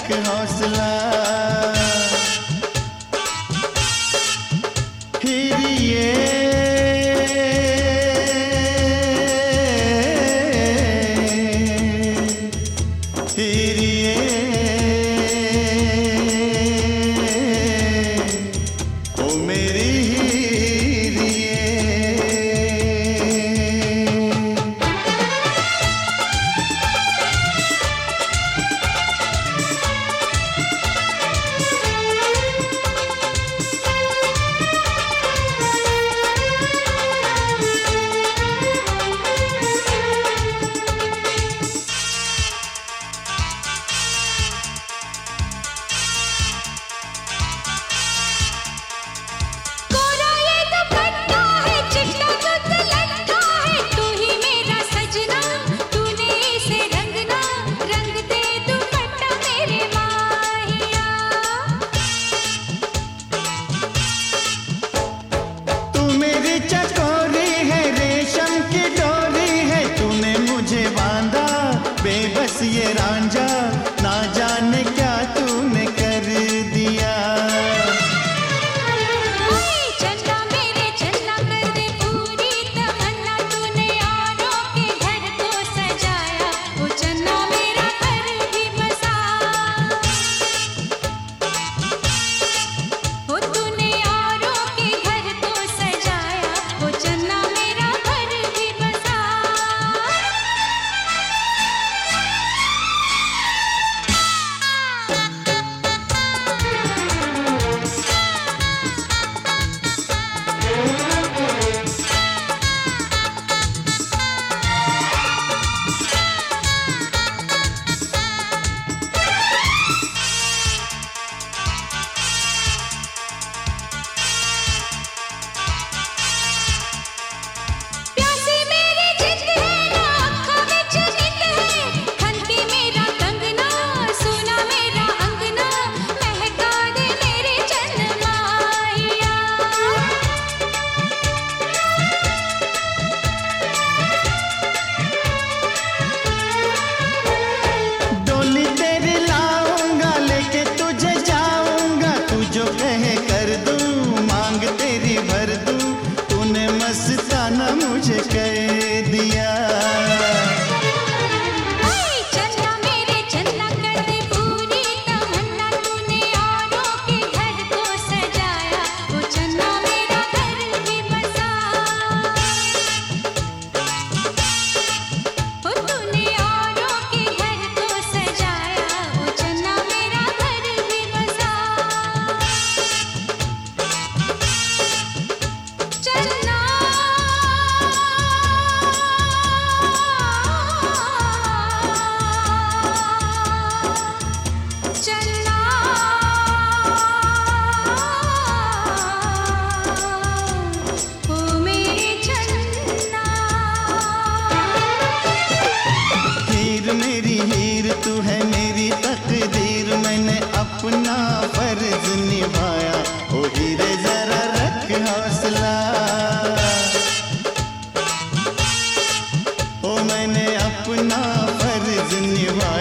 रख हौसला। हिरिए हिरिए ओ मेरी चकोरी है, रेशम की डोरी है, तूने मुझे बांधा बेबस ये रांझा, ना जाने क्या तूने कर दिया। चन्ना मेरे चन्ना कर दे पूरी तमन्ना, तूने यारों के घर को सजाया, वो चन्ना मेरा घर भी बसा। वो तूने यारों के घर को सजाया, वो चन्ना मेरा घर भी बसा। प्यासी मेरी जिद है ना अखा विच नित है, खनकी मेरा कंगना सोना मेरा अंगना, महका दे मेरी चन्माइया। डोली तेरी लाऊंगा, लेके तुझे जाऊंगा, तू जो कहे कर दूं, मांग तेरी भर दूं, तूने मस्ताना मुझे कह दिया। चन्ना मेरे चन्ना कर दे पूरी तमन्ना, तूने यारों के घर को सजाया, वो चन्ना मेरा घर भी बसा। वो तूने यारों के घर को सजाया, वो चन्ना मेरा घर भी बसा। चन्ना चन्ना ओ मेरी चन्ना। हीर मेरी हीर, तू है मेरी तकदीर, मैंने अपना फर्ज निभाया, ओ हीरे जरा रख हौसला। ओ मैंने अपना फर्ज निभाया।